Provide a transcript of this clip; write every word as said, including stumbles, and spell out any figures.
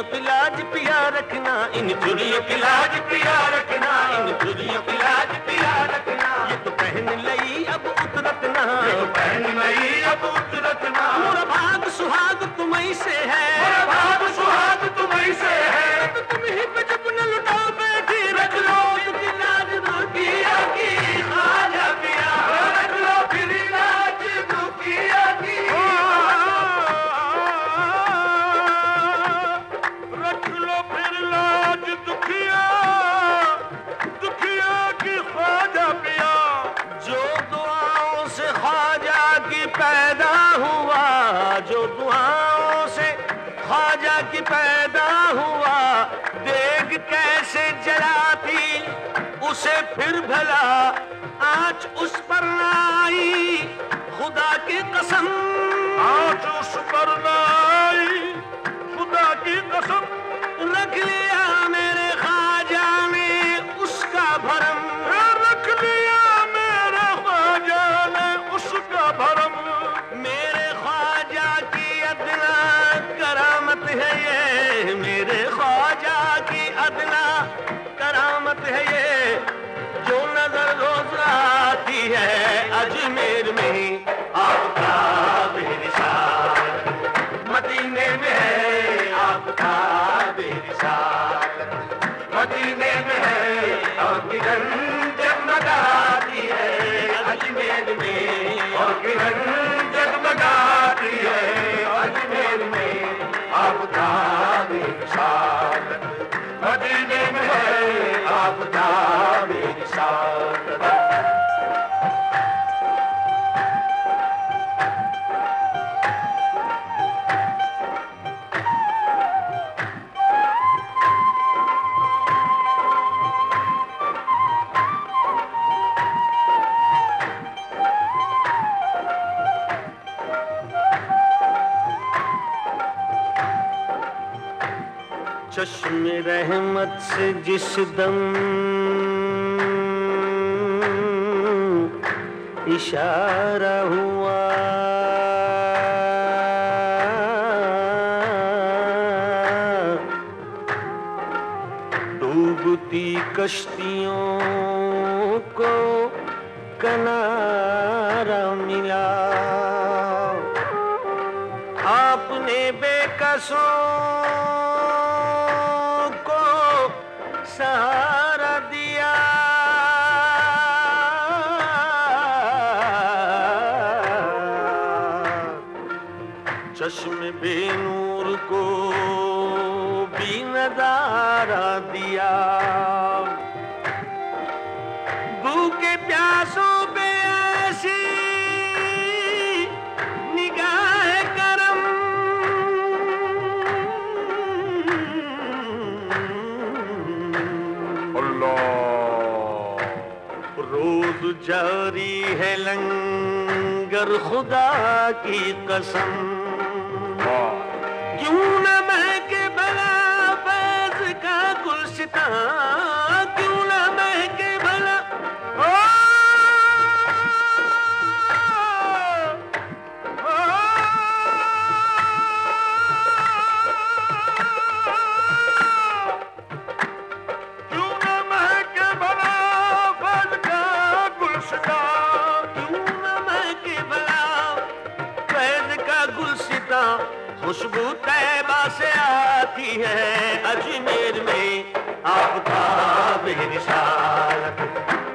की लाज पिया रखना, इन चूड़ियों की लाज पिया रखना, इन चूड़ियों की लाज पिया रखना। ये तो पहन लई अब उतरत ना, ये तो पहन लई अब उतरत ना। मोरा भाग सुहाग तुम्हीं से है, मोरा भाग सुहाग तुम्हीं से है। तो तुम ही पे जब न लुटाओ बैठी रख लो की लाज दुखिया की ख्वाजा पिया, रख लो फिर लाज दुखिया की, रख लो फिर लाज दुखिया दुखिया की ख्वाजा पिया। जो दुआओं से ख्वाजा की पैदा हुआ, जो दुआओं से ख्वाजा की पैदा हुआ, देख कैसे जलाती उसे फिर भला आँच उस पर न आई, खुदा की कसम आँच उस पर न आई, खुदा की कसम। रख लिया मेरे ख्वाजा ने उसका भरम, रख लिया मेरे ख्वाजा ने उसका भरम। मेरे ख्वाजा की अदना करामत है ये, मेरे ख्वाजा की अदना करामत है ये, जो नजर रोज आती है अजमेर में आपका बेरिसालत, मदीने में है आपका बेरिसालत, मदीने में है और किरण जगमगाती है अजमेर में, और किरण जगमगाती है अजमेर में आपका बेरिसालत, मदीने में है आपका बेरिसालत। चश्मे रहमत से जिस दम इशारा हुआ, डूबती कश्तियों को किनारा मिला, आपने बेकसों सहारा दिया। चश्मे बेनूर को भी नजारा दिया, भूखे प्यासों पे ऐसी निगाह करम, रोज जारी है लंगर खुदा की कसम, क्यों न महके भला फैज़ का गुलसितां, क्यों न महके भला ओ, ओ, क्यों न महके भला फैज़ का गुलसितां, क्यों न महके भला फैज़ का गुलसितां। खुशबू तैबा से आती है अजमेर में आपका बेरिसालत,